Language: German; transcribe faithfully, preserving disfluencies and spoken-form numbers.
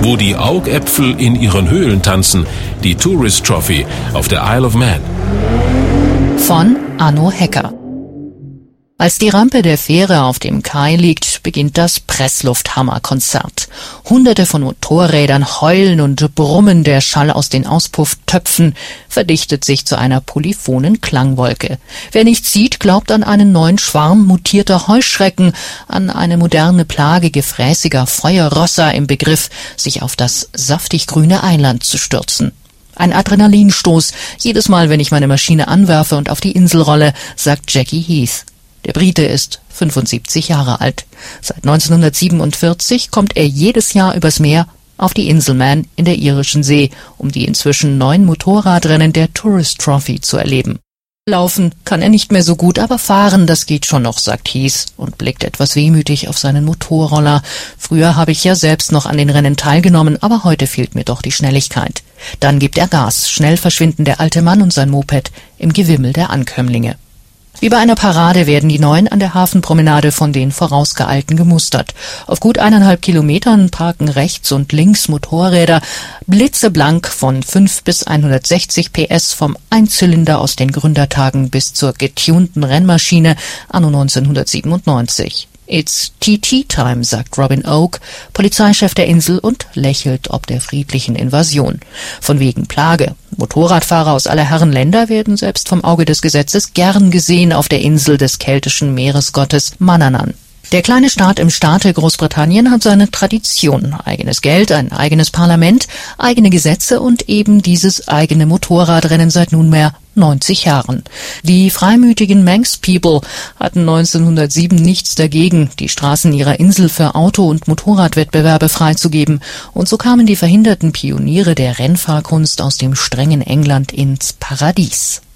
wo die Augäpfel in ihren Höhlen tanzen, die Tourist Trophy auf der Isle of Man. Von Anno Hecker. Als die Rampe der Fähre auf dem Kai liegt, beginnt das Presslufthammer-Konzert. Hunderte von Motorrädern heulen und brummen, der Schall aus den Auspufftöpfen verdichtet sich zu einer polyphonen Klangwolke. Wer nichts sieht, glaubt an einen neuen Schwarm mutierter Heuschrecken, an eine moderne Plage gefräßiger Feuerrosser im Begriff, sich auf das saftig grüne Eiland zu stürzen. Ein Adrenalinstoß, jedes Mal, wenn ich meine Maschine anwerfe und auf die Insel rolle, sagt Jackie Heath. Der Brite ist fünfundsiebzig Jahre alt. Seit neunzehnhundertsiebenundvierzig kommt er jedes Jahr übers Meer auf die Insel Man in der irischen See, um die inzwischen neun Motorradrennen der Tourist Trophy zu erleben. Laufen kann er nicht mehr so gut, aber fahren, das geht schon noch, sagt Heath und blickt etwas wehmütig auf seinen Motorroller. Früher habe ich ja selbst noch an den Rennen teilgenommen, aber heute fehlt mir doch die Schnelligkeit. Dann gibt er Gas. Schnell verschwinden der alte Mann und sein Moped im Gewimmel der Ankömmlinge. Wie bei einer Parade werden die Neuen an der Hafenpromenade von den Vorausgeeilten gemustert. Auf gut eineinhalb Kilometern parken rechts und links Motorräder, blitzeblank von fünf bis hundertsechzig P S, vom Einzylinder aus den Gründertagen bis zur getunten Rennmaschine anno neunzehnhundertsiebenundneunzig. It's T T-Time, sagt Robin Oak, Polizeichef der Insel, und lächelt ob der friedlichen Invasion. Von wegen Plage. Motorradfahrer aus aller Herren Länder werden selbst vom Auge des Gesetzes gern gesehen auf der Insel des keltischen Meeresgottes Manannan. Der kleine Staat im Staate Großbritannien hat seine Tradition. Eigenes Geld, ein eigenes Parlament, eigene Gesetze und eben dieses eigene Motorradrennen seit nunmehr neunzig Jahren. Die freimütigen Manx People hatten neunzehnhundertsieben nichts dagegen, die Straßen ihrer Insel für Auto- und Motorradwettbewerbe freizugeben, und so kamen die verhinderten Pioniere der Rennfahrkunst aus dem strengen England ins Paradies.